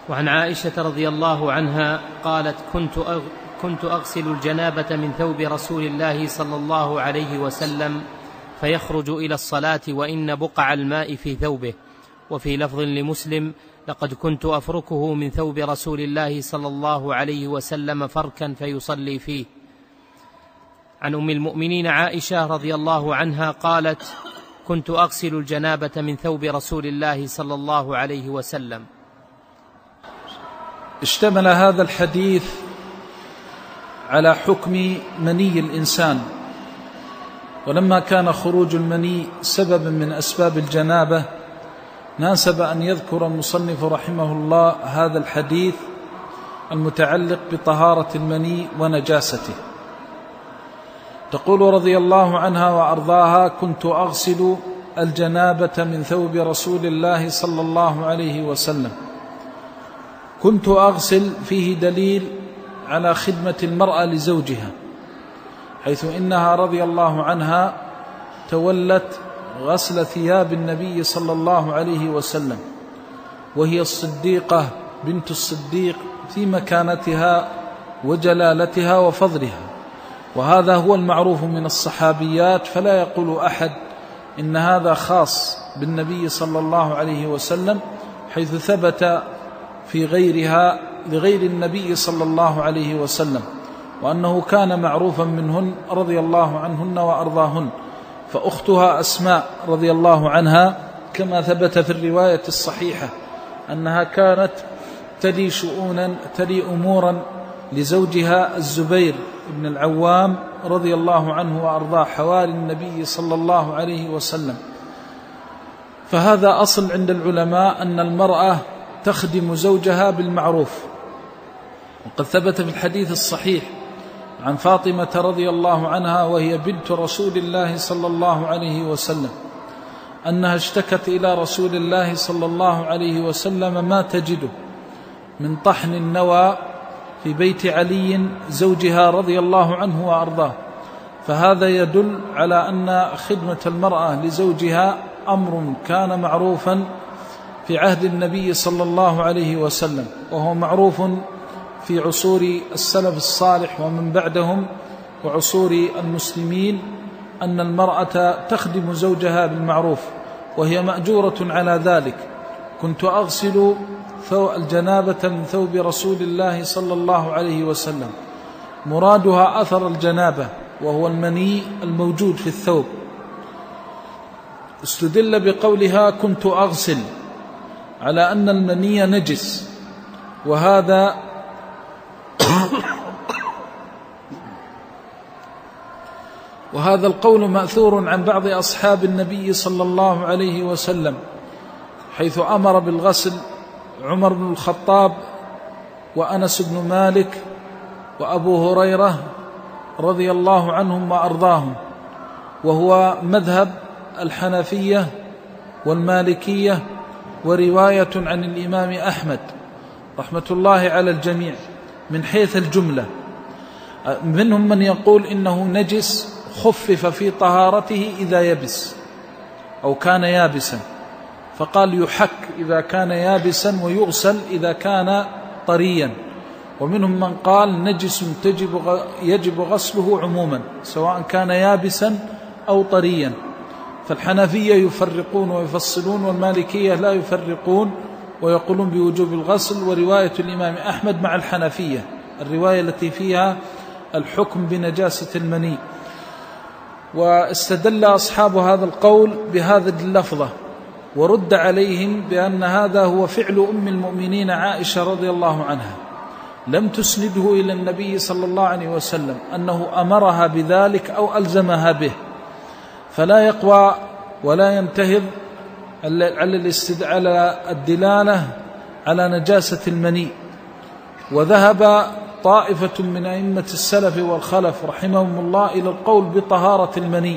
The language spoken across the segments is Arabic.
وعن عائشة رضي الله عنها قالت: كنت أغسل الجنابة من ثوب رسول الله صلى الله عليه وسلم فيخرج إلى الصلاة وإن بقع الماء في ثوبه. وفي لفظ لمسلم: لقد كنت أفركه من ثوب رسول الله صلى الله عليه وسلم فركا فيصلي فيه. عن أم المؤمنين عائشة رضي الله عنها قالت: كنت أغسل الجنابة من ثوب رسول الله صلى الله عليه وسلم. اشتمل هذا الحديث على حكم مني الإنسان، ولما كان خروج المني سببا من أسباب الجنابة ناسب أن يذكر المصنف رحمه الله هذا الحديث المتعلق بطهارة المني ونجاسته. تقول رضي الله عنها وأرضاها: كنت أغسل الجنابة من ثوب رسول الله صلى الله عليه وسلم. كنت أغسل فيه دليل على خدمة المرأة لزوجها، حيث إنها رضي الله عنها تولت غسل ثياب النبي صلى الله عليه وسلم، وهي الصديقة بنت الصديق في مكانتها وجلالتها وفضلها، وهذا هو المعروف من الصحابيات، فلا يقول أحد إن هذا خاص بالنبي صلى الله عليه وسلم، حيث ثبت في غيرها لغير النبي صلى الله عليه وسلم، وأنه كان معروفا منهن رضي الله عنهن وأرضاهن. فأختها أسماء رضي الله عنها كما ثبت في الرواية الصحيحة أنها كانت تلي أمورا لزوجها الزبير بن العوام رضي الله عنه وأرضاه حوالي النبي صلى الله عليه وسلم. فهذا أصل عند العلماء أن المرأة تخدم زوجها بالمعروف. وقد ثبت في الحديث الصحيح عن فاطمة رضي الله عنها وهي بنت رسول الله صلى الله عليه وسلم أنها اشتكت إلى رسول الله صلى الله عليه وسلم ما تجده من طحن النوى في بيت علي زوجها رضي الله عنه وأرضاه. فهذا يدل على أن خدمة المرأة لزوجها أمر كان معروفا في عهد النبي صلى الله عليه وسلم، وهو معروف في عصور السلف الصالح ومن بعدهم وعصور المسلمين، أن المرأة تخدم زوجها بالمعروف وهي مأجورة على ذلك. كنت أغسل الجنابة من ثوب رسول الله صلى الله عليه وسلم، مرادها أثر الجنابة وهو المني الموجود في الثوب. استدل بقولها كنت أغسل على أن المني نجس، وهذا القول مأثور عن بعض أصحاب النبي صلى الله عليه وسلم، حيث أمر بالغسل عمر بن الخطاب وأنس بن مالك وأبو هريرة رضي الله عنهم وأرضاهم، وهو مذهب الحنفية والمالكية ورواية عن الإمام أحمد رحمة الله على الجميع من حيث الجملة. منهم من يقول إنه نجس خفف في طهارته إذا يبس أو كان يابسا، فقال يحك إذا كان يابسا ويغسل إذا كان طريا. ومنهم من قال نجس يجب غسله عموما سواء كان يابسا أو طريا. فالحنفية يفرقون ويفصلون، والمالكية لا يفرقون ويقولون بوجوب الغسل. ورواية الإمام أحمد مع الحنفية الرواية التي فيها الحكم بنجاسة المني. واستدل أصحاب هذا القول بهذا اللفظة، ورد عليهم بأن هذا هو فعل أم المؤمنين عائشة رضي الله عنها، لم تسنده إلى النبي صلى الله عليه وسلم أنه أمرها بذلك أو ألزمها به، فلا يقوى ولا ينتهض على الدلالة على نجاسة المني. وذهب طائفة من أئمة السلف والخلف رحمهم الله إلى القول بطهارة المني،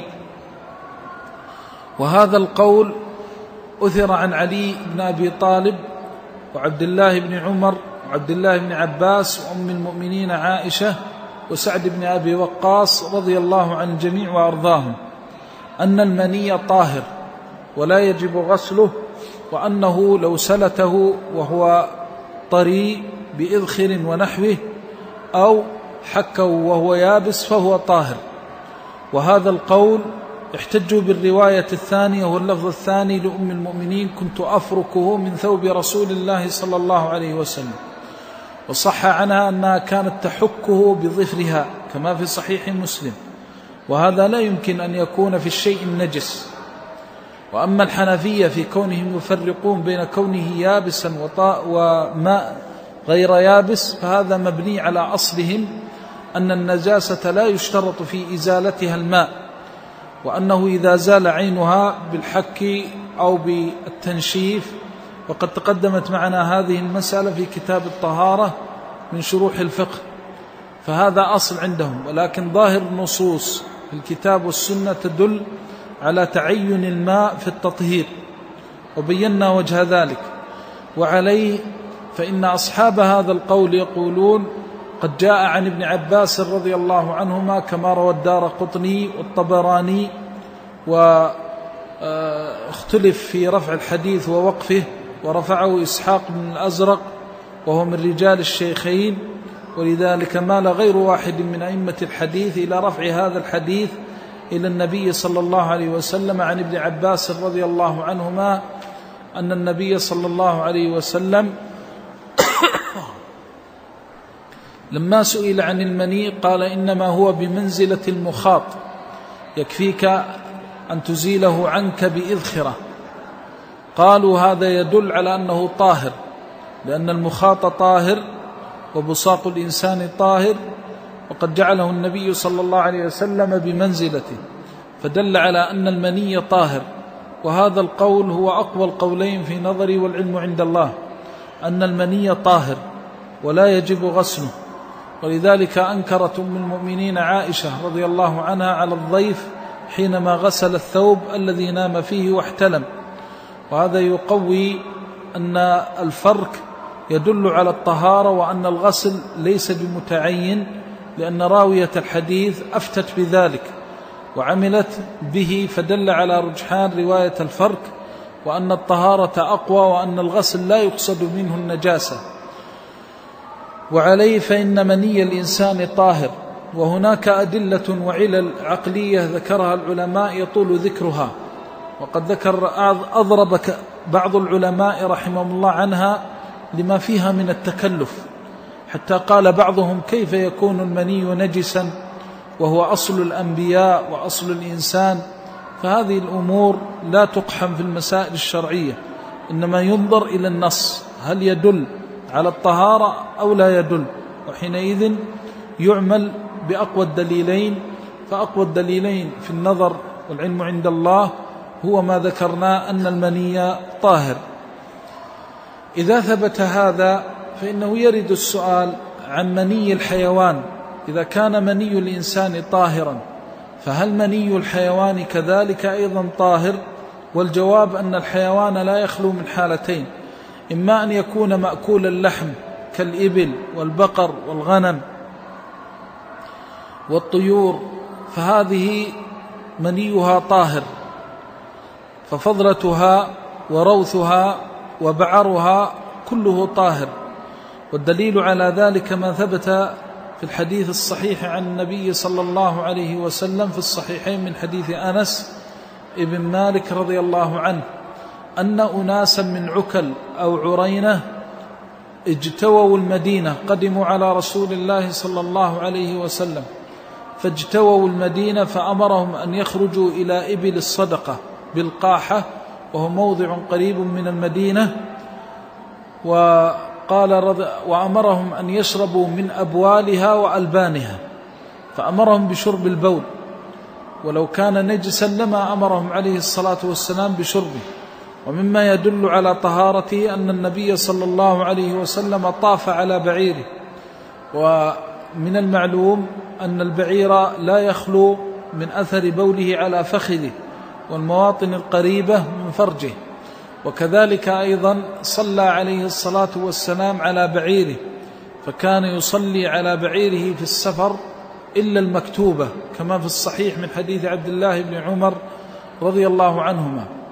وهذا القول أثر عن علي بن أبي طالب وعبد الله بن عمر وعبد الله بن عباس وأم المؤمنين عائشة وسعد بن أبي وقاص رضي الله عن الجميع وأرضاهم، أن المني طاهر ولا يجب غسله، وأنه لو سلته وهو طري بإذخر ونحوه أو حكه وهو يابس فهو طاهر. وهذا القول احتجوا بالرواية الثانية واللفظ الثاني لأم المؤمنين: كنت أفركه من ثوب رسول الله صلى الله عليه وسلم. وصح عنها أنها كانت تحكه بظفرها كما في صحيح مسلم، وهذا لا يمكن أن يكون في الشيء النجس. وأما الحنفية في كونهم يفرقون بين كونه يابسا وماء غير يابس، فهذا مبني على أصلهم أن النجاسة لا يشترط في إزالتها الماء، وأنه إذا زال عينها بالحك أو بالتنشيف. وقد تقدمت معنا هذه المسألة في كتاب الطهارة من شروح الفقه، فهذا أصل عندهم. ولكن ظاهر النصوص في الكتاب والسنة تدل على تعين الماء في التطهير، وبينا وجه ذلك. وعليه فإن أصحاب هذا القول يقولون: قد جاء عن ابن عباس رضي الله عنهما كما روى الدارقطني والطبراني، واختلف في رفع الحديث ووقفه، ورفعه إسحاق بن الأزرق وهو من رجال الشيخين، ولذلك مال غير واحد من أئمة الحديث إلى رفع هذا الحديث إلى النبي صلى الله عليه وسلم عن ابن عباس رضي الله عنهما أن النبي صلى الله عليه وسلم لما سئل عن المني قال: إنما هو بمنزلة المخاط، يكفيك أن تزيله عنك بإذخرة. قالوا: هذا يدل على أنه طاهر، لأن المخاط طاهر وبصاق الإنسان طاهر، وقد جعله النبي صلى الله عليه وسلم بمنزلته، فدل على أن المني طاهر. وهذا القول هو أقوى القولين في نظري والعلم عند الله، أن المني طاهر ولا يجب غسله. ولذلك أنكرت أم المؤمنين عائشة رضي الله عنها على الضيف حينما غسل الثوب الذي نام فيه واحتلم. وهذا يقوي أن الفرك يدل على الطهارة، وأن الغسل ليس بمتعين، لأن راوية الحديث أفتت بذلك وعملت به، فدل على رجحان رواية الفرك، وأن الطهارة أقوى، وأن الغسل لا يقصد منه النجاسة. وعليه فإن مني الإنسان طاهر. وهناك أدلة وعلل عقلية ذكرها العلماء يطول ذكرها، وقد أضرب بعض العلماء رحمهم الله عنها لما فيها من التكلف، حتى قال بعضهم: كيف يكون المني نجسا وهو أصل الأنبياء وأصل الإنسان؟ فهذه الأمور لا تقحم في المسائل الشرعية، إنما ينظر إلى النص، هل يدل على الطهارة أو لا يدل، وحينئذ يعمل بأقوى الدليلين. فأقوى الدليلين في النظر والعلم عند الله هو ما ذكرنا، أن المني طاهر. إذا ثبت هذا فإنه يرد السؤال عن مني الحيوان. إذا كان مني الإنسان طاهرا، فهل مني الحيوان كذلك أيضا طاهر؟ والجواب أن الحيوان لا يخلو من حالتين: إما أن يكون مأكول اللحم كالإبل والبقر والغنم والطيور، فهذه منيها طاهر، ففضلتها وروثها وبعرها كله طاهر. والدليل على ذلك ما ثبت في الحديث الصحيح عن النبي صلى الله عليه وسلم في الصحيحين من حديث أنس ابن مالك رضي الله عنه أن أناسا من عكل أو عرينة اجتووا المدينة، قدموا على رسول الله صلى الله عليه وسلم، فاجتووا المدينة، فأمرهم أن يخرجوا إلى إبل الصدقة بالقاحة، وهو موضع قريب من المدينة، وأمرهم أن يشربوا من أبوالها وألبانها، فأمرهم بشرب البول، ولو كان نجسا لما أمرهم عليه الصلاة والسلام بشربه. ومما يدل على طهارته أن النبي صلى الله عليه وسلم طاف على بعيره، ومن المعلوم أن البعير لا يخلو من أثر بوله على فخذه والمواطن القريبة من فرجه. وكذلك أيضا صلى عليه الصلاة والسلام على بعيره، فكان يصلي على بعيره في السفر إلا المكتوبة، كما في الصحيح من حديث عبد الله بن عمر رضي الله عنهما.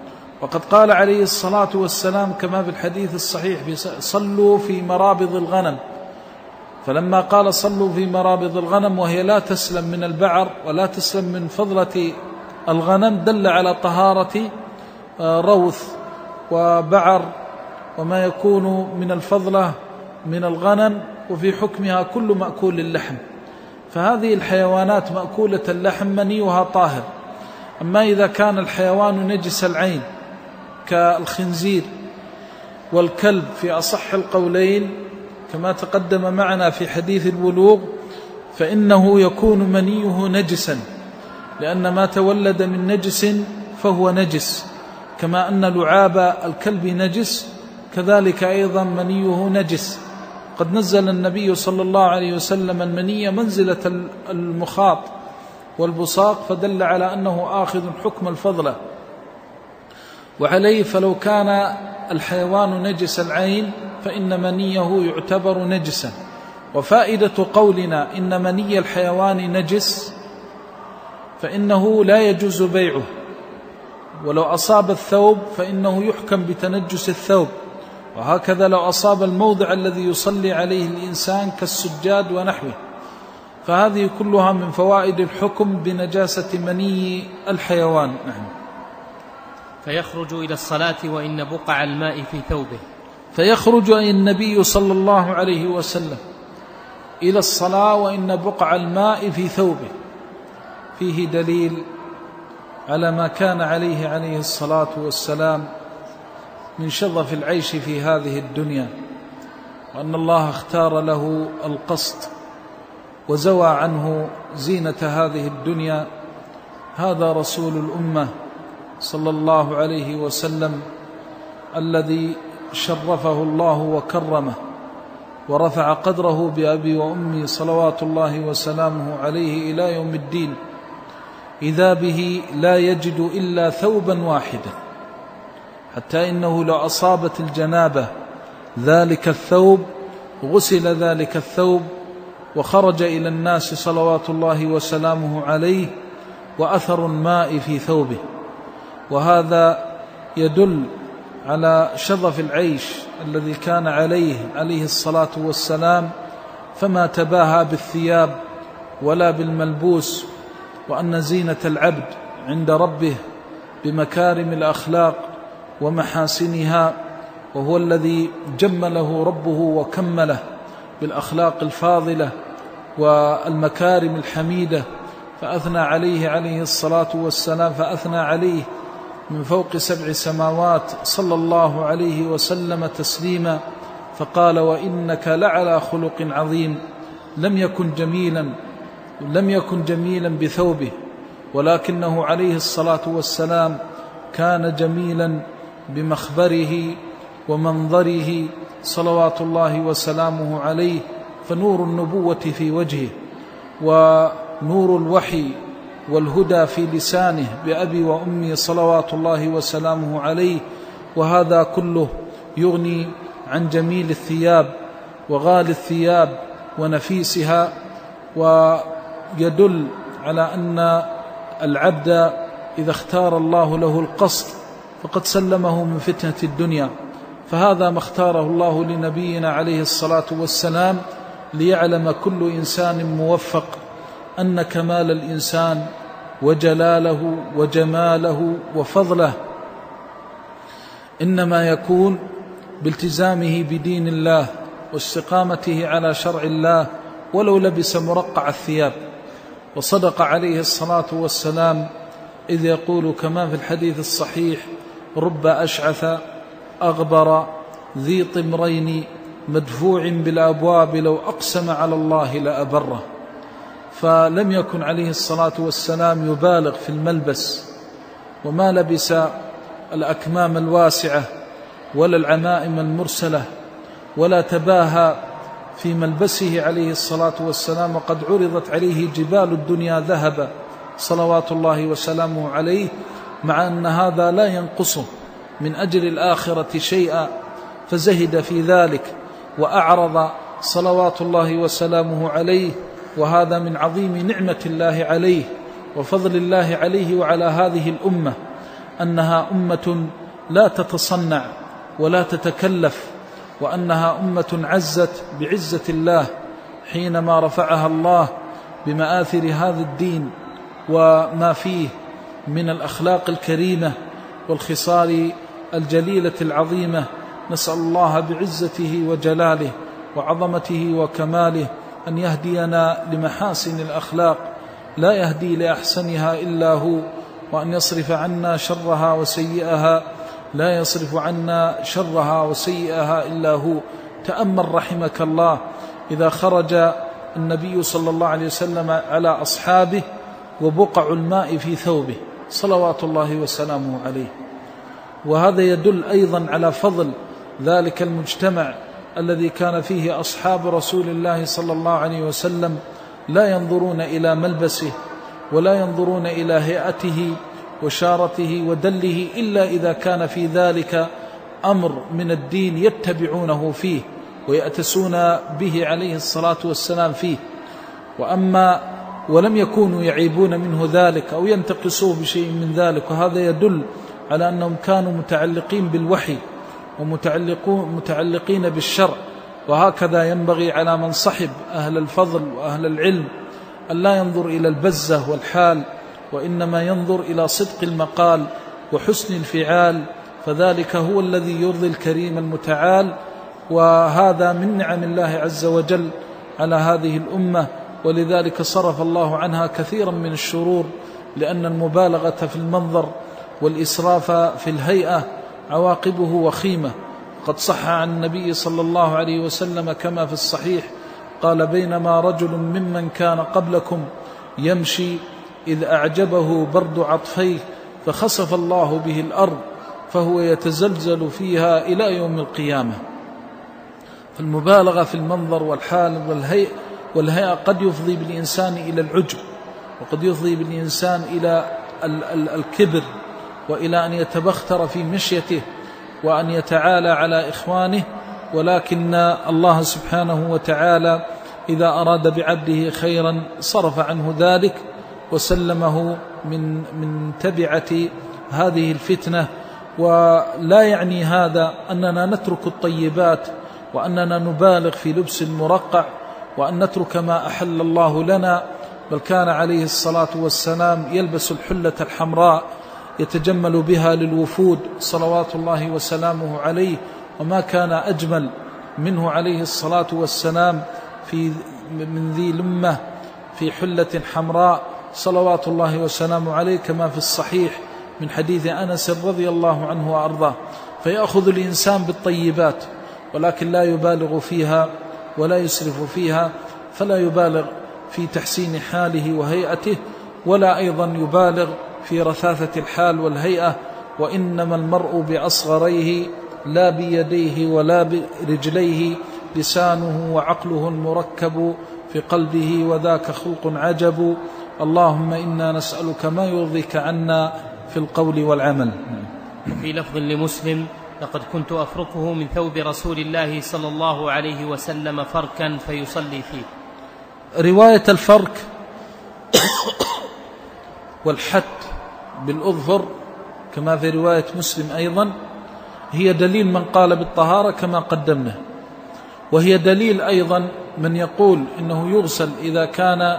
وقد قال عليه الصلاة والسلام كما في الحديث الصحيح: صلوا في مرابض الغنم. فلما قال صلوا في مرابض الغنم وهي لا تسلم من البعر ولا تسلم من فضلة الغنم، دل على طهارة روث وبعر وما يكون من الفضلة من الغنم، وفي حكمها كل مأكول اللحم. فهذه الحيوانات مأكولة اللحم منيها طاهر. أما إذا كان الحيوان نجس العين كالخنزير والكلب في أصح القولين كما تقدم معنا في حديث البلوغ، فإنه يكون منيه نجسا، لأن ما تولد من نجس فهو نجس، كما أن لعاب الكلب نجس كذلك أيضا منيه نجس. قد نزل النبي صلى الله عليه وسلم المني منزلة المخاط والبصاق، فدل على أنه آخذ حكم الفضلة. وعليه فلو كان الحيوان نجس العين فإن منيه يعتبر نجسا. وفائدة قولنا إن مني الحيوان نجس فإنه لا يجوز بيعه، ولو أصاب الثوب فإنه يحكم بتنجس الثوب، وهكذا لو أصاب الموضع الذي يصلي عليه الإنسان كالسجاد ونحوه. فهذه كلها من فوائد الحكم بنجاسة مني الحيوان. فيخرج إلى الصلاة وإن بقع الماء في ثوبه. فيخرج النبي صلى الله عليه وسلم إلى الصلاة وإن بقع الماء في ثوبه، فيه دليل على ما كان عليه الصلاة والسلام من شظف العيش في هذه الدنيا، وأن الله اختار له القسط وزوى عنه زينة هذه الدنيا. هذا رسول الأمة صلى الله عليه وسلم الذي شرفه الله وكرمه ورفع قدره بأبي وأمي صلوات الله وسلامه عليه إلى يوم الدين، إذا به لا يجد إلا ثوبا واحدا، حتى إنه لو أصابت الجنابة ذلك الثوب غسل ذلك الثوب وخرج إلى الناس صلوات الله وسلامه عليه وأثر الماء في ثوبه. وهذا يدل على شظف العيش الذي كان عليه الصلاة والسلام، فما تباهى بالثياب ولا بالملبوس، وأن زينة العبد عند ربه بمكارم الأخلاق ومحاسنها، وهو الذي جمله ربه وكمله بالأخلاق الفاضلة والمكارم الحميدة، فأثنى عليه الصلاة والسلام، فأثنى عليه من فوق 7 سماوات صلى الله عليه وسلم تسليما، فقال: وإنك لعلى خلق عظيم. لم يكن جميلا بثوبه، ولكنه عليه الصلاة والسلام كان جميلا بمخبره ومنظره صلوات الله وسلامه عليه. فنور النبوة في وجهه، ونور الوحي والهدى في لسانه بأبي وأمي صلوات الله وسلامه عليه. وهذا كله يغني عن جميل الثياب وغالي الثياب ونفيسها، ويدل على أن العبد إذا اختار الله له القصد فقد سلمه من فتنة الدنيا. فهذا ما اختاره الله لنبينا عليه الصلاة والسلام، ليعلم كل إنسان موفق أن كمال الإنسان وجلاله وجماله وفضله إنما يكون بالتزامه بدين الله واستقامته على شرع الله، ولو لبس مرقع الثياب. وصدق عليه الصلاة والسلام إذ يقول كما في الحديث الصحيح: رب أشعث أغبر ذي طمرين مدفوع بالأبواب لو أقسم على الله لأبره. فلم يكن عليه الصلاة والسلام يبالغ في الملبس، وما لبس الأكمام الواسعة ولا العمائم المرسلة، ولا تباهى في ملبسه عليه الصلاة والسلام، وقد عرضت عليه جبال الدنيا ذهبا صلوات الله وسلامه عليه، مع أن هذا لا ينقصه من أجل الآخرة شيئا، فزهد في ذلك وأعرض صلوات الله وسلامه عليه. وهذا من عظيم نعمة الله عليه وفضل الله عليه وعلى هذه الأمة، أنها أمة لا تتصنع ولا تتكلف، وأنها أمة عزت بعزة الله حينما رفعها الله بمآثر هذا الدين وما فيه من الأخلاق الكريمة والخصال الجليلة العظيمة. نسأل الله بعزته وجلاله وعظمته وكماله أن يهدينا لمحاسن الأخلاق لا يهدي لأحسنها إلا هو، وأن يصرف عنا شرها وسيئها لا يصرف عنا شرها وسيئها إلا هو. تأمل رحمك الله إذا خرج النبي صلى الله عليه وسلم على أصحابه وبقع الماء في ثوبه صلوات الله وسلامه عليه، وهذا يدل أيضا على فضل ذلك المجتمع الذي كان فيه أصحاب رسول الله صلى الله عليه وسلم لا ينظرون إلى ملبسه ولا ينظرون إلى هيئته وشارته ودله إلا إذا كان في ذلك أمر من الدين يتبعونه فيه ويأتسون به عليه الصلاة والسلام فيه. ولم يكونوا يعيبون منه ذلك أو ينتقصوه بشيء من ذلك، وهذا يدل على أنهم كانوا متعلقين بالوحي ومتعلقين بالشرع. وهكذا ينبغي على من صحب أهل الفضل وأهل العلم أن لا ينظر إلى البزة والحال، وإنما ينظر إلى صدق المقال وحسن الفعال، فذلك هو الذي يرضي الكريم المتعال. وهذا من نعم الله عز وجل على هذه الأمة، ولذلك صرف الله عنها كثيرا من الشرور، لأن المبالغة في المنظر والإسراف في الهيئة عواقبه وخيمة. قد صح عن النبي صلى الله عليه وسلم كما في الصحيح قال: بينما رجل ممن كان قبلكم يمشي إذ أعجبه برد عطفيه فخسف الله به الأرض فهو يتزلزل فيها إلى يوم القيامة. فالمبالغة في المنظر والحال والهيئة قد يفضي بالإنسان إلى العجب، وقد يفضي بالإنسان إلى الكبر، وإلى أن يتبختر في مشيته وأن يتعالى على إخوانه. ولكن الله سبحانه وتعالى إذا أراد بعبده خيرا صرف عنه ذلك وسلمه من تبعة هذه الفتنة. ولا يعني هذا أننا نترك الطيبات وأننا نبالغ في لبس المرقع وأن نترك ما أحل الله لنا، بل كان عليه الصلاة والسلام يلبس الحلة الحمراء يتجمل بها للوفود صلوات الله وسلامه عليه، وما كان أجمل منه عليه الصلاة والسلام من ذي لمة في حلة حمراء صلوات الله وسلامه عليه، كما في الصحيح من حديث أنس رضي الله عنه وأرضاه. فيأخذ الإنسان بالطيبات ولكن لا يبالغ فيها ولا يسرف فيها، فلا يبالغ في تحسين حاله وهيئته، ولا أيضا يبالغ في رثاثة الحال والهيئة. وإنما المرء بأصغريه لا بيديه ولا برجليه، لسانه وعقله المركب في قلبه وذاك خلق عجب. اللهم إنا نسألك ما يرضيك عنا في القول والعمل. في لفظ لمسلم: لقد كنت أفركه من ثوب رسول الله صلى الله عليه وسلم فركا فيصلي فيه. رواية الفرك والحت بالأظفر كما في رواية مسلم أيضا هي دليل من قال بالطهارة كما قدمنا، وهي دليل أيضا من يقول إنه يغسل إذا كان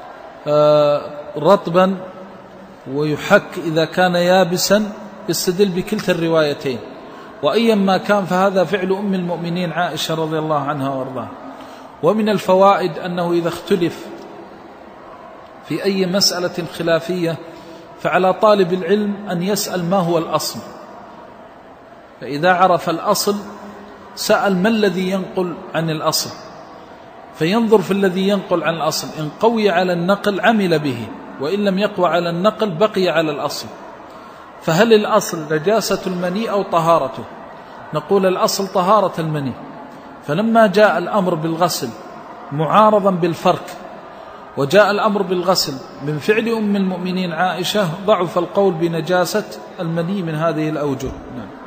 رطبا ويحك إذا كان يابسا، يستدل بكلتا الروايتين. وأيما كان فهذا فعل أم المؤمنين عائشة رضي الله عنها وارضاها. ومن الفوائد أنه إذا اختلف في أي مسألة خلافية فعلى طالب العلم أن يسأل ما هو الأصل، فإذا عرف الأصل سأل ما الذي ينقل عن الأصل، فينظر في الذي ينقل عن الأصل، إن قوي على النقل عمل به، وإن لم يقوى على النقل بقي على الأصل. فهل الأصل نجاسة المني أو طهارته؟ نقول الأصل طهارة المني. فلما جاء الأمر بالغسل معارضا بالفرك وجاء الأمر بالغسل من فعل أم المؤمنين عائشة ضعف القول بنجاسة المني من هذه الأوجه.